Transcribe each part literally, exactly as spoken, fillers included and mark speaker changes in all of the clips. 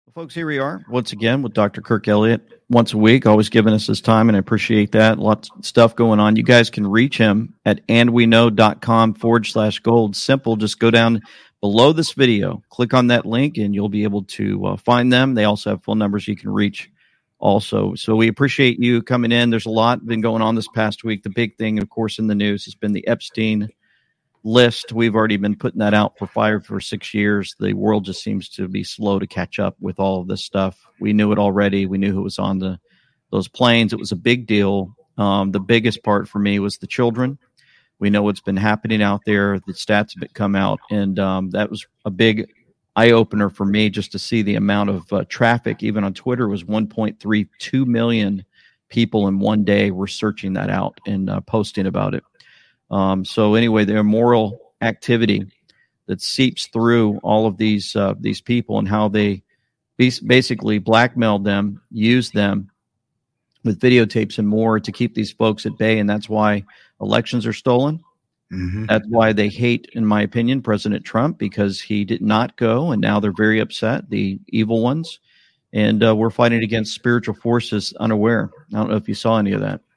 Speaker 1: Folks, here we are once again with Doctor Kirk Elliott once a week, always giving us his time, and I appreciate that. Lots of stuff going on. You guys can reach him at andweknow.com forward slash gold. Simple. Just go down below this video, click on that link, and you'll be able to uh, find them. They also have phone numbers you can reach also. So we appreciate you coming in. There's a lot been going on this past week. The big thing, of course, in the news has been the Epstein list. We've already been putting that out for five for six years. The world just seems to be slow to catch up with all of this stuff. We knew it already. We knew who was on the those planes. It was a big deal. Um, the biggest part for me was the children. We know what's been happening out there. The stats have come out, and um, that was a big eye opener for me just to see the amount of uh, traffic. Even on Twitter, was one point three two million people in one day were searching that out and uh, posting about it. Um, so anyway, the immoral activity that seeps through all of these uh, these people and how they basically blackmailed them, used them with videotapes and more to keep these folks at bay. And that's why elections are stolen. Mm-hmm. That's why they hate, in my opinion, President Trump, because he did not go. And now they're very upset, the evil ones. And uh, we're fighting against spiritual forces unaware. I don't know if you saw any of that.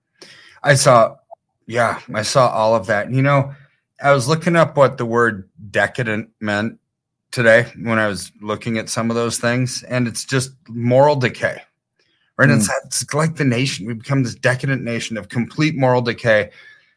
Speaker 2: I saw. Yeah, I saw all of that. You know, I was looking up what the word decadent meant today when I was looking at some of those things, and it's just moral decay, right? Mm. It's, it's like the nation. We become this decadent nation of complete moral decay.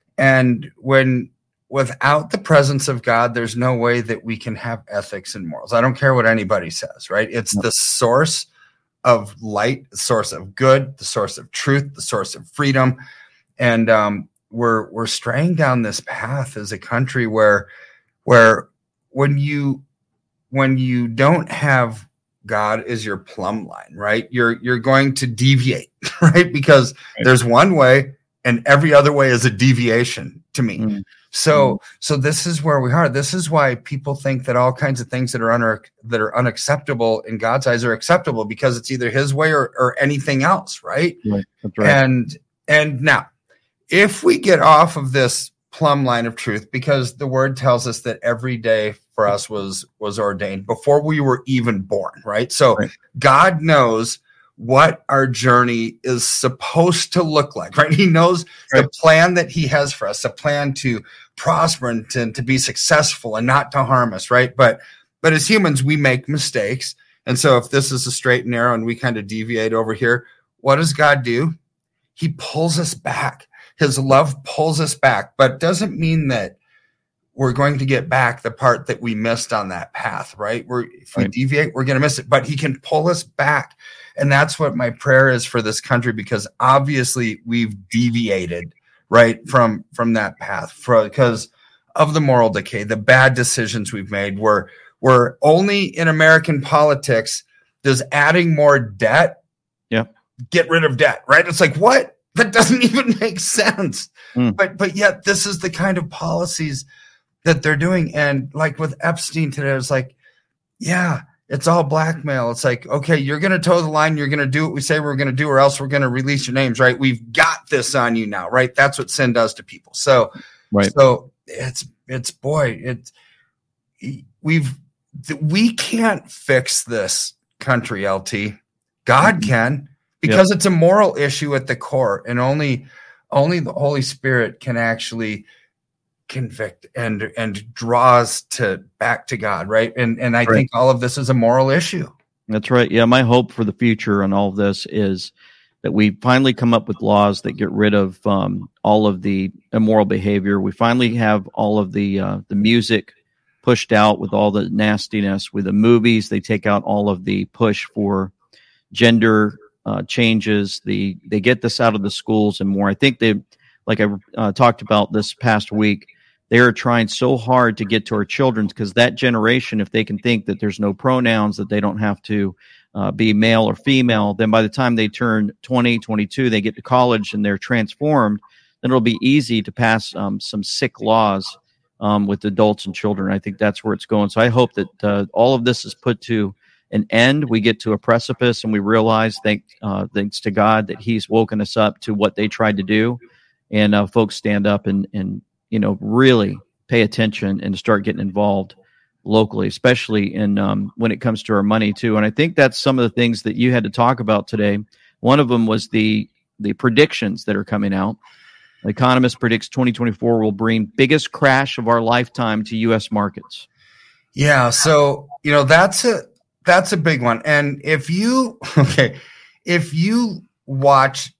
Speaker 2: And when without the presence of God, there's no way that we can have ethics and morals. I don't care what anybody says, right? It's the source of light, the source of good, the source of truth, the source of freedom. And, um, we're we're straying down this path as a country where where when you when you don't have God as your plumb line, right, you're you're going to deviate, right? Because right. There's one way and every other way is a deviation to me. Mm-hmm. So mm-hmm. so this is where we are. This is why people think that all kinds of things that are un- that are unacceptable in God's eyes are acceptable, because it's either his way or, or anything else, right?
Speaker 1: Right. That's right.
Speaker 2: And and now if we get off of this plumb line of truth, because the word tells us that every day for us was was ordained before we were even born, right? So right. God knows what our journey is supposed to look like, right? He knows right. the plan that he has for us, a plan to prosper and to, to be successful and not to harm us, right? But but as humans, we make mistakes. And so if this is a straight and narrow and we kind of deviate over here, what does God do? He pulls us back. His love pulls us back, but doesn't mean that we're going to get back the part that we missed on that path, right? We're, if we right. deviate, we're going to miss it, but he can pull us back. And that's what my prayer is for this country, because obviously we've deviated, right, from, from that path for, because of the moral decay, the bad decisions we've made. We're, we're only in American politics, does adding more debt
Speaker 1: yeah.
Speaker 2: get rid of debt, right? It's like, what? That doesn't even make sense. Mm. But but yet this is the kind of policies that they're doing. And like with Epstein today, it's like, yeah, it's all blackmail. It's like, okay, you're going to toe the line. You're going to do what we say we're going to do, or else we're going to release your names, right? We've got this on you now, right? That's what sin does to people. So,
Speaker 1: right.
Speaker 2: so it's, it's boy, it's, we've, we can't fix this country, L T. God can. Because yep. it's a moral issue at the core, and only only the Holy Spirit can actually convict and and draw us to back to God, right? And and I right. think all of this is a moral issue.
Speaker 1: That's right. Yeah, my hope for the future on all of this is that we finally come up with laws that get rid of um, all of the immoral behavior. We finally have all of the uh, the music pushed out with all the nastiness. With the movies, they take out all of the push for gender Uh, changes. The they get this out of the schools and more. I think they, like I uh, talked about this past week, they are trying so hard to get to our children, because that generation, if they can think that there's no pronouns, that they don't have to uh, be male or female, then by the time they turn twenty, twenty-two, they get to college and they're transformed, then it'll be easy to pass um, some sick laws um, with adults and children. I think that's where it's going. So I hope that uh, all of this is put to an end. We get to a precipice and we realize, thank, uh, thanks to God, that he's woken us up to what they tried to do. And uh, folks stand up and, and, you know, really pay attention and start getting involved locally, especially in um, when it comes to our money too. And I think that's some of the things that you had to talk about today. One of them was the the predictions that are coming out. The Economist predicts twenty twenty-four will bring biggest crash of our lifetime to U S markets.
Speaker 2: Yeah, so you know that's a that's a big one. And if you okay, if you watch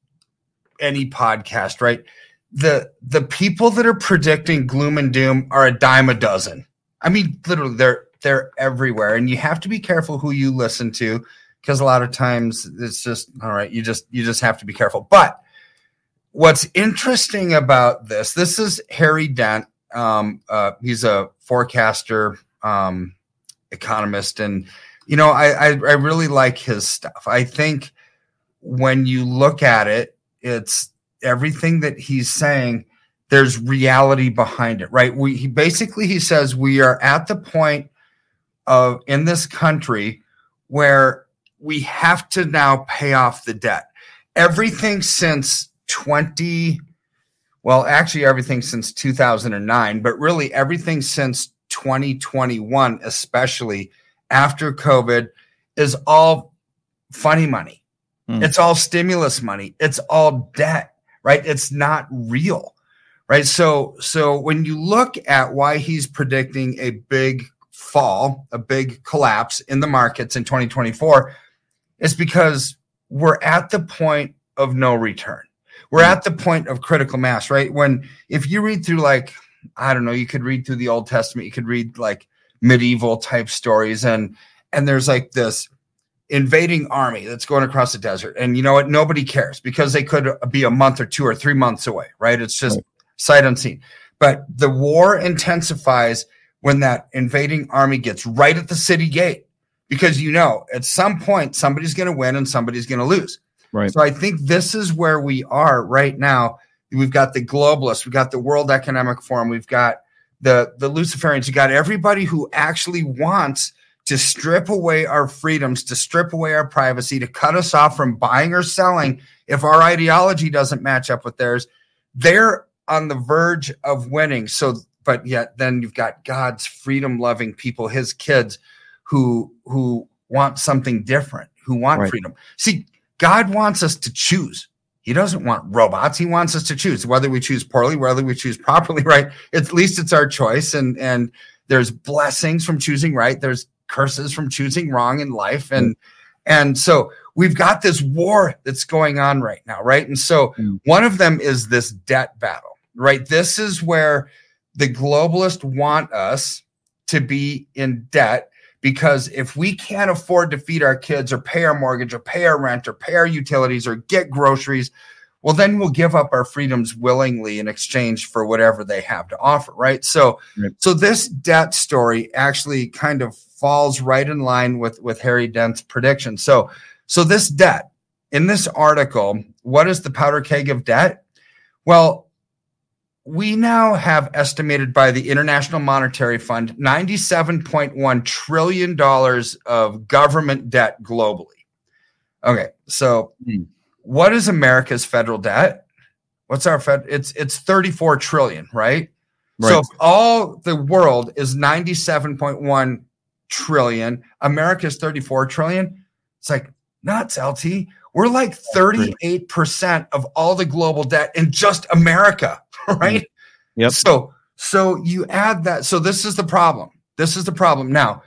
Speaker 2: any podcast, right, the the people that are predicting gloom and doom are a dime a dozen. I mean, literally, they're they're everywhere, and you have to be careful who you listen to, because a lot of times it's just all right. You just you just have to be careful. But what's interesting about this, this is Harry Dent. Um, uh, he's a forecaster, um, economist, and you know, I, I I really like his stuff. I think when you look at it, it's everything that he's saying. There's reality behind it, right? We he basically he says we are at the point of in this country where we have to now pay off the debt. Everything since twenty, well, actually everything since two thousand nine, but really everything since twenty twenty-one, especially after COVID, is all funny money. Mm. It's all stimulus money. It's all debt, right? It's not real. Right. So so when you look at why he's predicting a big fall, a big collapse in the markets in twenty twenty-four, it's because we're at the point of no return. We're at the point of critical mass, right? When if you read through, like, I don't know, you could read through the Old Testament, you could read like medieval type stories, and and there's like this invading army that's going across the desert. And you know what? Nobody cares because they could be a month or two or three months away, right? It's just right. Sight unseen. But the war intensifies when that invading army gets right at the city gate, because you know at some point somebody's going to win and somebody's going to lose.
Speaker 1: Right.
Speaker 2: So I think this is where we are right now. We've got the globalists, we've got the World Economic Forum, we've got the the Luciferians, you got everybody who actually wants to strip away our freedoms, to strip away our privacy, to cut us off from buying or selling if our ideology doesn't match up with theirs. They're on the verge of winning. So, but yet then you've got God's freedom-loving people, his kids, who who want something different, who want right. freedom. See, God wants us to choose. He doesn't want robots. He wants us to choose, whether we choose poorly, whether we choose properly, right? At least it's our choice. And, and there's blessings from choosing right. There's curses from choosing wrong in life. And, and so we've got this war that's going on right now, right? And so mm. one of them is this debt battle. Right. This is where the globalists want us to be in debt, because if we can't afford to feed our kids or pay our mortgage or pay our rent or pay our utilities or get groceries, well, then we'll give up our freedoms willingly in exchange for whatever they have to offer. Right. So right. so this debt story actually kind of falls right in line with, with Harry Dent's prediction. So so this debt in this article, what is the powder keg of debt? Well, we now have estimated by the International Monetary Fund ninety-seven point one trillion dollars of government debt globally. Okay, so hmm. what is America's federal debt? What's our fed? It's it's thirty-four trillion, right? right? So if all the world is ninety-seven point one trillion, America's thirty-four trillion. It's like nuts, L T. We're like thirty-eight percent of all the global debt in just America. Right.
Speaker 1: Yep.
Speaker 2: So, so you add that. So this is the problem. This is the problem. Now,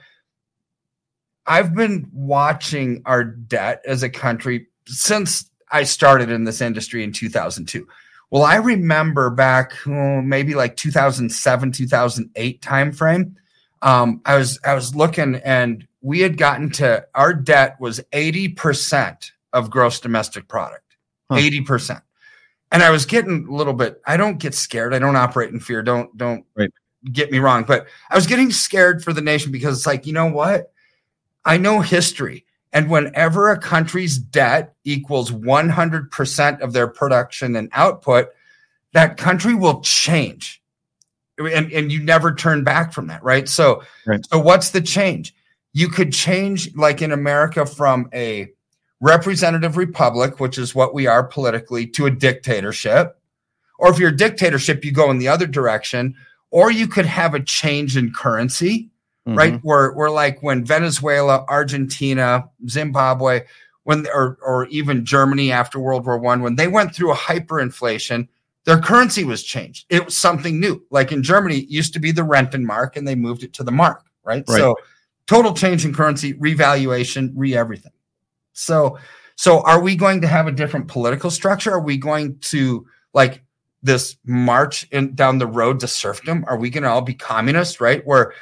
Speaker 2: I've been watching our debt as a country since I started in this industry in two thousand two. Well, I remember back oh, maybe like two thousand seven, two thousand eight timeframe. Um, I was, I was looking, and we had gotten to, our debt was eighty percent of gross domestic product, huh. eighty percent. And I was getting a little bit, I don't get scared. I don't operate in fear. Don't, don't
Speaker 1: right.
Speaker 2: get me wrong. But I was getting scared for the nation, because it's like, you know what? I know history. And whenever a country's debt equals one hundred percent of their production and output, that country will change. And, and you never turn back from that, right? So,
Speaker 1: right.
Speaker 2: so what's the change? You could change, like in America, from a representative republic, which is what we are politically, to a dictatorship. Or if you're a dictatorship, you go in the other direction. Or you could have a change in currency, mm-hmm. right? We're, we're like when Venezuela, Argentina, Zimbabwe, when or or even Germany after World War One, when they went through a hyperinflation, their currency was changed. It was something new. Like in Germany, it used to be the Rentenmark, and they moved it to the mark, right? right? So total change in currency, revaluation, re-everything. So, so are we going to have a different political structure? Are we going to like this march in, down the road to serfdom? Are we going to all be communists, right? Where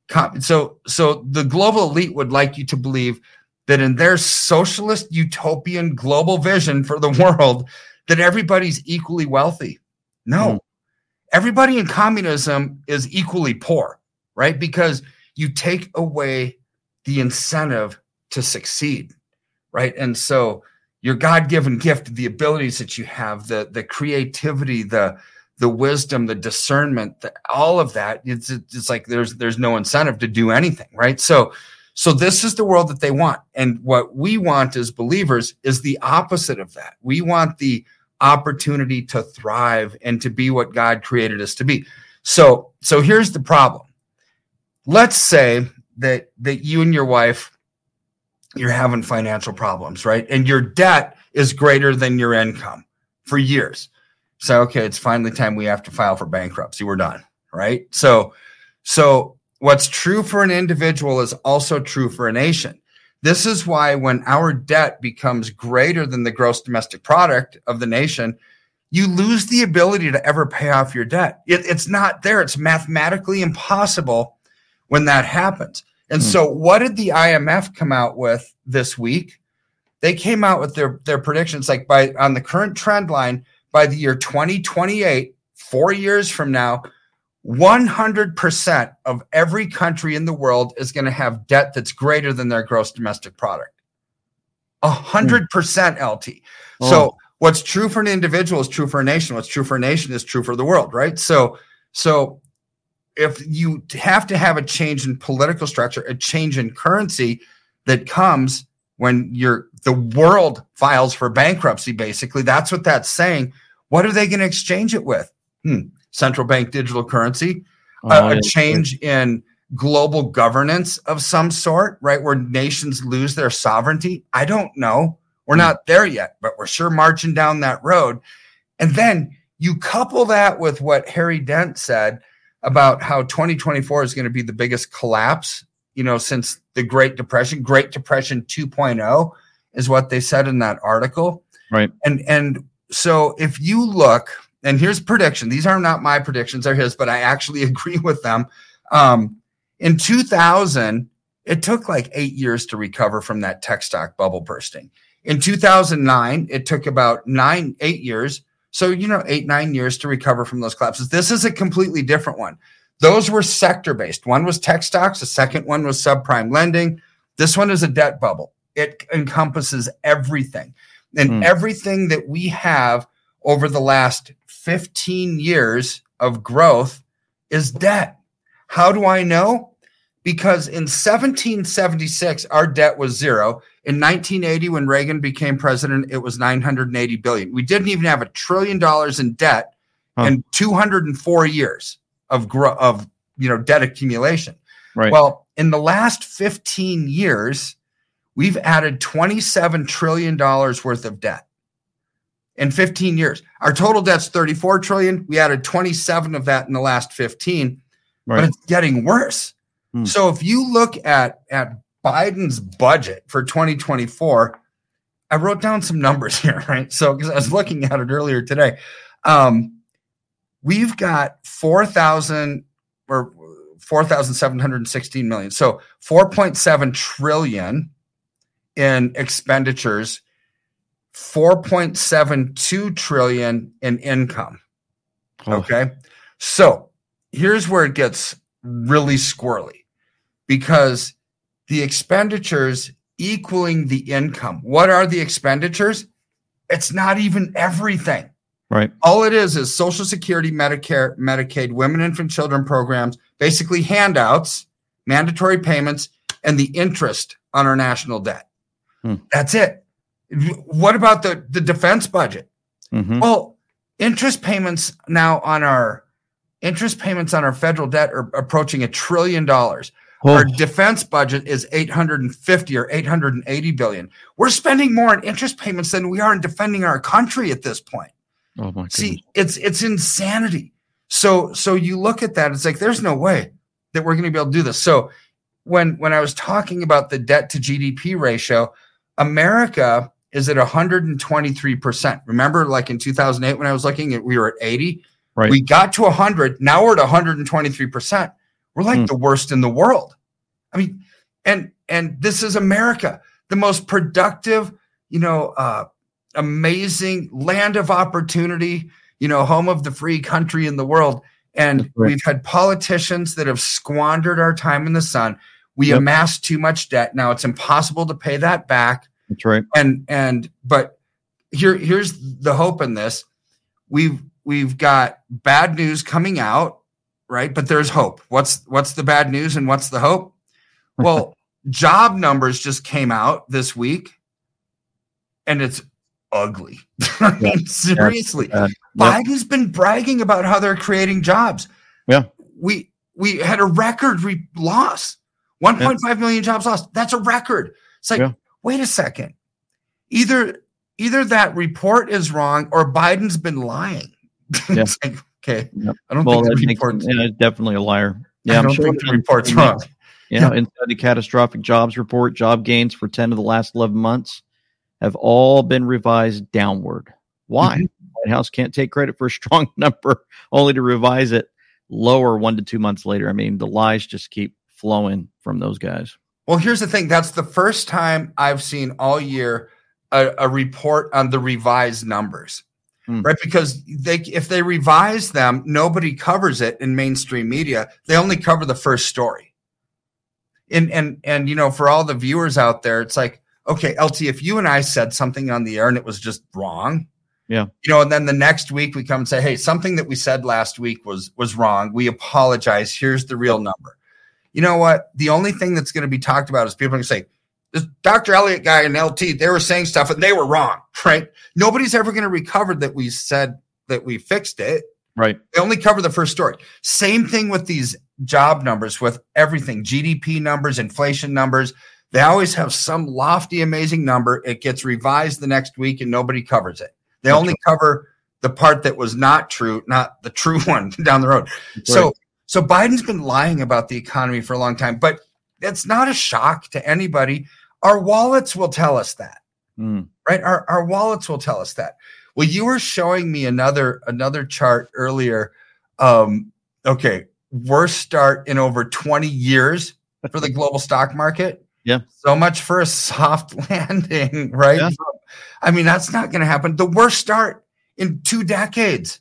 Speaker 2: so so the global elite would like you to believe that in their socialist utopian global vision for the world, that everybody's equally wealthy. No, mm. everybody in communism is equally poor, right? Because you take away the incentive to succeed, right? And so your God-given gift, the abilities that you have, the, the creativity, the, the wisdom, the discernment, the, all of that, it's, it's like there's, there's no incentive to do anything, right? So, so this is the world that they want. And what we want as believers is the opposite of that. We want the opportunity to thrive and to be what God created us to be. So, so here's the problem. Let's say that, that you and your wife, you're having financial problems, right? And your debt is greater than your income for years. So, okay, it's finally time we have to file for bankruptcy. We're done, right? So, so what's true for an individual is also true for a nation. This is why when our debt becomes greater than the gross domestic product of the nation, you lose the ability to ever pay off your debt. It, it's not there. It's mathematically impossible when that happens. And hmm. so what did the I M F come out with this week? They came out with their, their predictions, like by on the current trend line, by the year twenty twenty-eight, four years from now, one hundred percent of every country in the world is going to have debt that's greater than their gross domestic product. A hundred percent L T. Oh. So what's true for an individual is true for a nation. What's true for a nation is true for the world, right? So, so if you have to have a change in political structure, a change in currency that comes when you're the world files for bankruptcy, basically, that's what that's saying. What are they going to exchange it with? Hmm. Central bank digital currency, oh, uh, a change in global governance of some sort, right? Where nations lose their sovereignty. I don't know. We're hmm. not there yet, but we're sure marching down that road. And then you couple that with what Harry Dent said about how twenty twenty-four is going to be the biggest collapse, you know, since the Great Depression. Great Depression two point oh is what they said in that article.
Speaker 1: Right.
Speaker 2: And, and so if you look, and here's prediction. These are not my predictions, they're his, but I actually agree with them. Um, in two thousand, it took like eight years to recover from that tech stock bubble bursting. In two thousand nine, it took about nine, eight years. So, you know, eight, nine years to recover from those collapses. This is a completely different one. Those were sector-based. One was tech stocks. The second one was subprime lending. This one is a debt bubble. It encompasses everything. And mm. everything that we have over the last fifteen years of growth is debt. How do I know? Because in seventeen seventy-six, our debt was zero. In nineteen eighty, when Reagan became president, it was nine hundred eighty billion. We didn't even have a trillion dollars in debt huh. in two hundred four years of gro- of you know debt accumulation.
Speaker 1: Right.
Speaker 2: Well, in the last fifteen years, we've added twenty-seven trillion dollars worth of debt. In fifteen years, our total debt's thirty-four trillion. We added twenty-seven of that in the last fifteen, right. but it's getting worse. Hmm. So if you look at, at Biden's budget for twenty twenty-four, I wrote down some numbers here, right? So because I was looking at it earlier today, um, we've got four thousand or four thousand seven hundred sixteen million. So four point seven trillion in expenditures, four point seven two trillion in income. Oh. Okay. So here's where it gets really squirrely, because the expenditures equaling the income. What are the expenditures? It's not even everything.
Speaker 1: Right.
Speaker 2: All it is is Social Security, Medicare, Medicaid, women, infant, children programs, basically handouts, mandatory payments, and the interest on our national debt. Hmm. That's it. What about the, the defense budget? Mm-hmm. Well, interest payments now on our interest payments on our federal debt are approaching a trillion dollars. Oh. Our defense budget is eight hundred fifty or eight hundred eighty billion. We're spending more on interest payments than we are in defending our country at this point.
Speaker 1: Oh my goodness.
Speaker 2: See, it's it's insanity. So so you look at that, it's like there's no way that we're going to be able to do this. So when when I was talking about the debt to G D P ratio, America is at one hundred twenty-three percent. Remember, like in two thousand eight when I was looking at, we were at eighty.
Speaker 1: Right.
Speaker 2: We got to one hundred. Now we're at one hundred twenty-three percent. We're like mm. the worst in the world. I mean, and and this is America, the most productive, you know, uh, amazing land of opportunity, you know, home of the free country in the world. And right. we've had politicians that have squandered our time in the sun. We yep. amassed too much debt. Now it's impossible to pay that back.
Speaker 1: That's right.
Speaker 2: And and but here here's the hope in this. We've we've got bad news coming out. Right. But there's hope. What's what's the bad news and what's the hope? Well, job numbers just came out this week and it's ugly. I mean, yeah. seriously, yep. Biden's been bragging about how they're creating jobs.
Speaker 1: Yeah.
Speaker 2: We we had a record re- loss, one point five yeah. million jobs lost. That's a record. It's like, yeah. wait a second. Either either that report is wrong or Biden's been lying.
Speaker 1: Yeah.
Speaker 2: It's like, okay.
Speaker 1: Yep.
Speaker 2: I don't
Speaker 1: well,
Speaker 2: think the report's
Speaker 1: yeah, it's definitely a liar. Yeah,
Speaker 2: I
Speaker 1: I'm
Speaker 2: don't
Speaker 1: sure
Speaker 2: think the report's wrong.
Speaker 1: You know, inside the catastrophic jobs report, job gains for ten of the last eleven months have all been revised downward. Why? Mm-hmm. The White House can't take credit for a strong number, only to revise it lower one to two months later. I mean, the lies just keep flowing from those guys.
Speaker 2: Well, here's the thing. That's the first time I've seen all year a, a report on the revised numbers. Mm. Right, because they if they revise them, nobody covers it in mainstream media. They only cover the first story. And and and you know, for all the viewers out there, it's like, okay, L T, if you and I said something on the air and it was just wrong,
Speaker 1: yeah,
Speaker 2: you know, and then the next week we come and say, hey, something that we said last week was was wrong. We apologize. Here's the real number. You know what? The only thing that's going to be talked about is people are going to say, this Doctor Elliott guy and L T, they were saying stuff and they were wrong, right? Nobody's ever going to recover that we said that we fixed it.
Speaker 1: Right.
Speaker 2: They only cover the first story. Same thing with these job numbers, with everything, G D P numbers, inflation numbers. They always have some lofty, amazing number. It gets revised the next week and nobody covers it. They That's only right. cover the part that was not true, not the true one down the road. That's so, right. so Biden's been lying about the economy for a long time, but it's not a shock to anybody. Our wallets will tell us that,
Speaker 1: mm.
Speaker 2: right? Our our wallets will tell us that. Well, you were showing me another another chart earlier. Um, okay, worst start in over twenty years for the global stock market.
Speaker 1: Yeah.
Speaker 2: So much for a soft landing, right? Yeah. I mean, that's not going to happen. The worst start in two decades.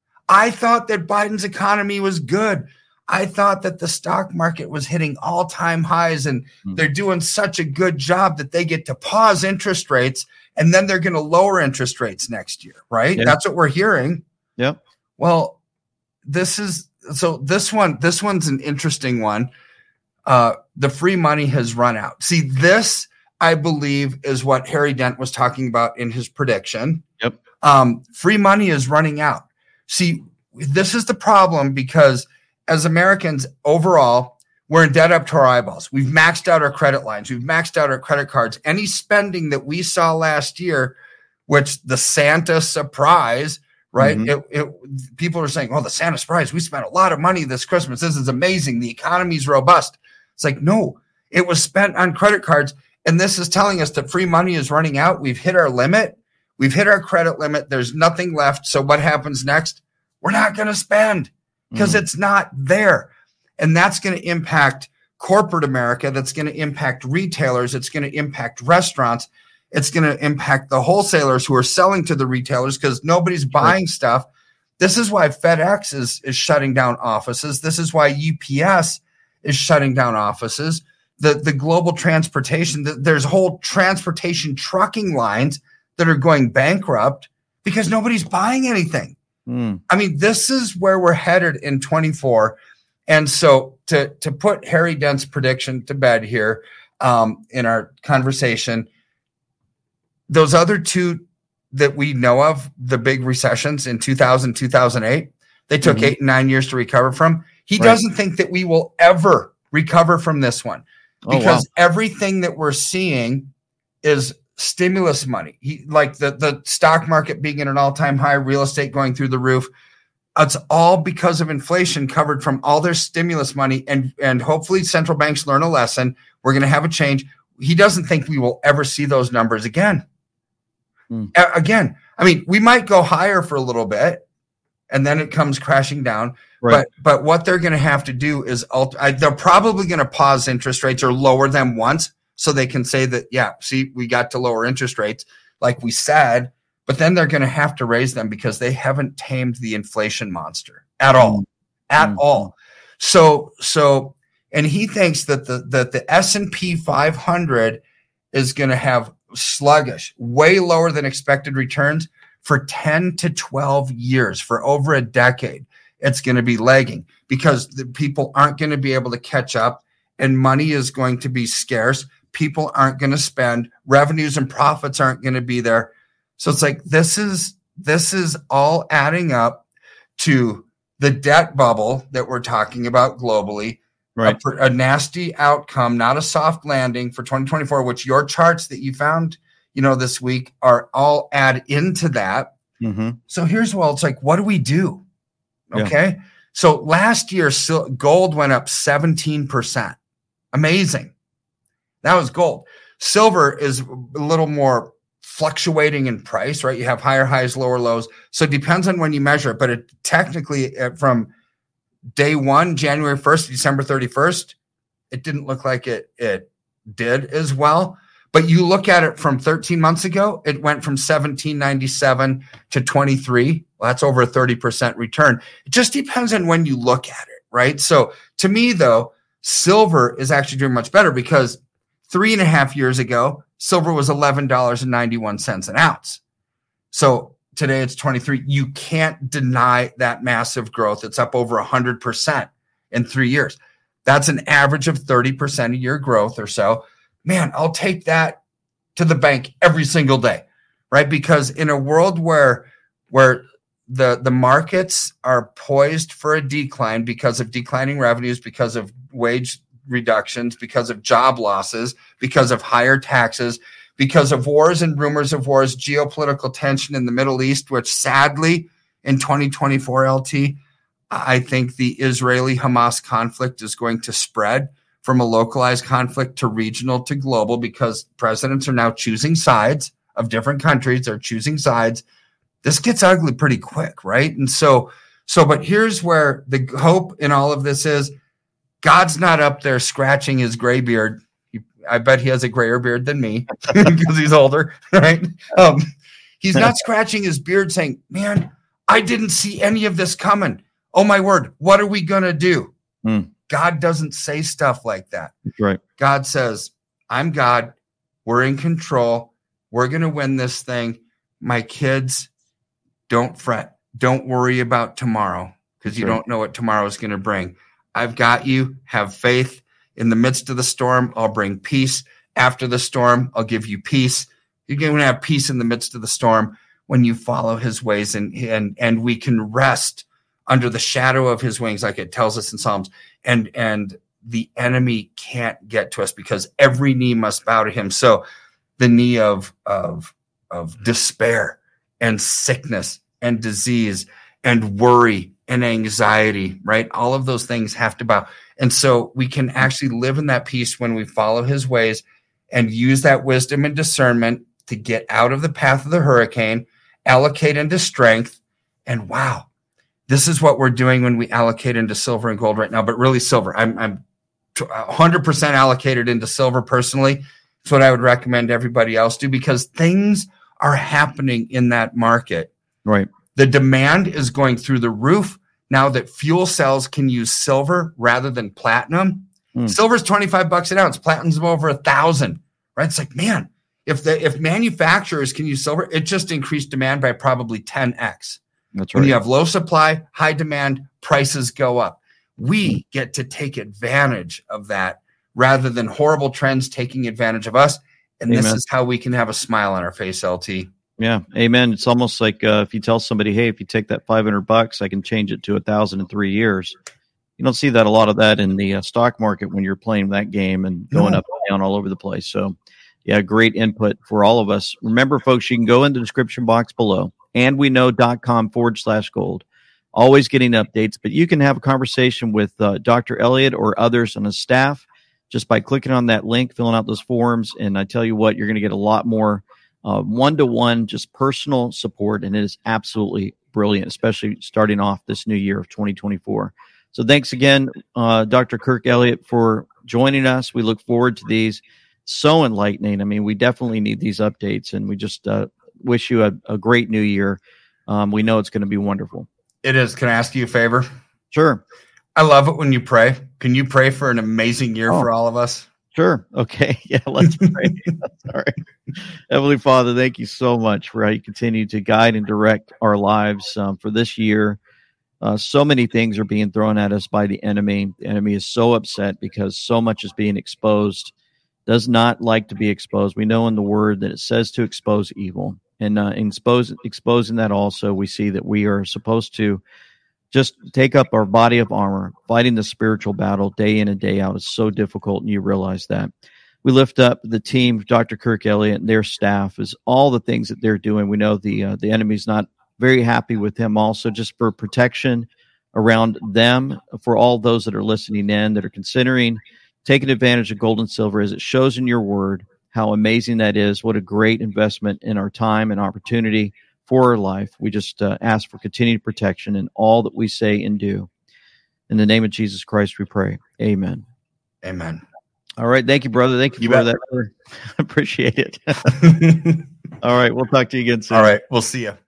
Speaker 2: I thought that Biden's economy was good. I thought that the stock market was hitting all-time highs and mm. they're doing such a good job that they get to pause interest rates and then they're going to lower interest rates next year, right? Yeah. That's what we're hearing.
Speaker 1: Yeah.
Speaker 2: Well, this is so this one, this one's an interesting one. Uh, the free money has run out. See, this, I believe, is what Harry Dent was talking about in his prediction.
Speaker 1: Yep.
Speaker 2: Um, free money is running out. See, this is the problem because as Americans overall, we're in debt up to our eyeballs. We've maxed out our credit lines. We've maxed out our credit cards. Any spending that we saw last year, which the Santa surprise, right? Mm-hmm. It, it, people are saying, oh, the Santa surprise, we spent a lot of money this Christmas. This is amazing. The economy's robust. It's like, no, it was spent on credit cards. And this is telling us that free money is running out. We've hit our limit. We've hit our credit limit. There's nothing left. So what happens next? We're not going to spend because mm. it's not there. And that's going to impact corporate America. That's going to impact retailers. It's going to impact restaurants. It's going to impact the wholesalers who are selling to the retailers because nobody's buying right. stuff. This is why FedEx is, is shutting down offices. This is why U P S is shutting down offices. The, the global transportation, the, there's whole transportation trucking lines that are going bankrupt because nobody's buying anything.
Speaker 1: Mm.
Speaker 2: I mean, this is where we're headed in twenty-four. And so to, to put Harry Dent's prediction to bed here um, in our conversation, those other two that we know of, the big recessions in two thousand, two thousand eight, they took mm-hmm. eight and nine years to recover from. He right. doesn't think that we will ever recover from this one, because
Speaker 1: oh, wow.
Speaker 2: everything that we're seeing is stimulus money. He, like the, the stock market being at an all-time high, real estate going through the roof. It's all because of inflation covered from all their stimulus money. And, and hopefully central banks learn a lesson. We're going to have a change. He doesn't think we will ever see those numbers again. Hmm. A- again, I mean, we might go higher for a little bit and then it comes crashing down. Right. But but what they're going to have to do is alter, I, they're probably going to pause interest rates or lower them once so they can say that, yeah, see, we got to lower interest rates like we said, but then they're going to have to raise them because they haven't tamed the inflation monster at all, mm-hmm. at mm-hmm. all. So so and he thinks that the that the S and P five hundred is going to have sluggish, way lower than expected returns for ten to twelve years, for over a decade. It's going to be lagging because the people aren't going to be able to catch up and money is going to be scarce. People aren't going to spend, revenues and profits aren't going to be there. So it's like, this is, this is all adding up to the debt bubble that we're talking about globally, right? A, a nasty outcome, not a soft landing for twenty twenty-four, which your charts that you found, you know, this week are all add into that. Mm-hmm. So here's, well, it's like, what do we do? Okay. Yeah. So last year, gold went up seventeen percent. Amazing. That was gold. Silver is a little more fluctuating in price, right? You have higher highs, lower lows. So it depends on when you measure it, but it technically from day one, January first, December thirty-first, it didn't look like it, it did as well. But you look at it from thirteen months ago, it went from seventeen ninety-seven to twenty-three. Well, that's over a thirty percent return. It just depends on when you look at it, right? So to me, though, silver is actually doing much better because three and a half years ago, silver was eleven dollars and ninety-one cents an ounce. So today it's twenty-three. You can't deny that massive growth. It's up over one hundred percent in three years. That's an average of thirty percent a year growth or so. Man, I'll take that to the bank every single day, right? Because in a world where where the, the markets are poised for a decline because of declining revenues, because of wage reductions, because of job losses, because of higher taxes, because of wars and rumors of wars, geopolitical tension in the Middle East, which sadly in twenty twenty-four, L T, I think the Israeli-Hamas conflict is going to spread from a localized conflict to regional to global because presidents are now choosing sides of different countries. They're choosing sides. This gets ugly pretty quick, right? And so, so, but here's where the hope in all of this is God's not up there scratching his gray beard. He, I bet he has a grayer beard than me because he's older, right? Um, he's not scratching his beard saying, man, I didn't see any of this coming. Oh my word. What are we going to do? Hmm. God doesn't say stuff like that.
Speaker 1: Right.
Speaker 2: God says, I'm God. We're in control. We're going to win this thing. My kids, don't fret. Don't worry about tomorrow because you right. don't know what tomorrow is going to bring. I've got you. Have faith. In the midst of the storm, I'll bring peace. After the storm, I'll give you peace. You're going to have peace in the midst of the storm when you follow his ways, and, and, and we can rest under the shadow of his wings, like it tells us in Psalms. And, and the enemy can't get to us because every knee must bow to him. So the knee of, of, of despair and sickness and disease and worry and anxiety, right? All of those things have to bow. And so we can actually live in that peace when we follow his ways and use that wisdom and discernment to get out of the path of the hurricane, allocate into strength. And wow, this is what we're doing when we allocate into silver and gold right now, but really silver. I'm, I'm one hundred percent allocated into silver personally. It's what I would recommend everybody else do because things are happening in that market.
Speaker 1: Right.
Speaker 2: The demand is going through the roof now that fuel cells can use silver rather than platinum. Mm. Silver's twenty-five bucks an ounce. Platinum's over a thousand, right? It's like, man, if the, if manufacturers can use silver, it just increased demand by probably ten x.
Speaker 1: That's right.
Speaker 2: When you have low supply, high demand, prices go up. We get to take advantage of that rather than horrible trends taking advantage of us. And Amen. This is how we can have a smile on our face, L T.
Speaker 1: Yeah. Amen. It's almost like uh, if you tell somebody, hey, if you take that five hundred bucks, I can change it to a thousand in three years. you don't see that a lot of that in the uh, stock market when you're playing that game and going
Speaker 2: No.
Speaker 1: up and down all over the place. So, yeah, great input for all of us. Remember, folks, you can go in the description box below, andweknow.com forward slash gold. Always getting updates, but you can have a conversation with uh, Doctor Elliott or others on his staff just by clicking on that link, filling out those forms. And I tell you what, you're going to get a lot more uh, one-to-one, just personal support, and it is absolutely brilliant, especially starting off this new year of twenty twenty-four. So thanks again, uh, Doctor Kirk Elliott, for joining us. We look forward to these. So enlightening. I mean, we definitely need these updates, and we just uh, wish you a, a great new year. Um, we know it's going to be wonderful.
Speaker 2: It is. Can I ask you a favor?
Speaker 1: Sure.
Speaker 2: I love it when you pray. Can you pray for an amazing year
Speaker 1: Oh.
Speaker 2: for all of us?
Speaker 1: Sure. Okay. Yeah, let's pray. Sorry. Heavenly Father, thank you so much for how you continue to guide and direct our lives um, for this year. Uh, so many things are being thrown at us by the enemy. The enemy is so upset because so much is being exposed. Does not like to be exposed. We know in the word that it says to expose evil. And uh, in expose, exposing that also, we see that we are supposed to just take up our body of armor. Fighting the spiritual battle day in and day out is so difficult, and you realize that. We lift up the team, Doctor Kirk Elliott and their staff, is all the things that they're doing. We know the uh, the enemy's not very happy with him also, just for protection around them, for all those that are listening in, that are considering taking advantage of gold and silver, as it shows in your word, how amazing that is. What a great investment in our time and opportunity for our life. We just uh, ask for continued protection in all that we say and do. In the name of Jesus Christ, we pray. Amen.
Speaker 2: Amen.
Speaker 1: All right. Thank you, brother. Thank you,
Speaker 2: You
Speaker 1: for
Speaker 2: bet.
Speaker 1: that. Appreciate it. All right. We'll talk to you again soon.
Speaker 2: All right. We'll see you.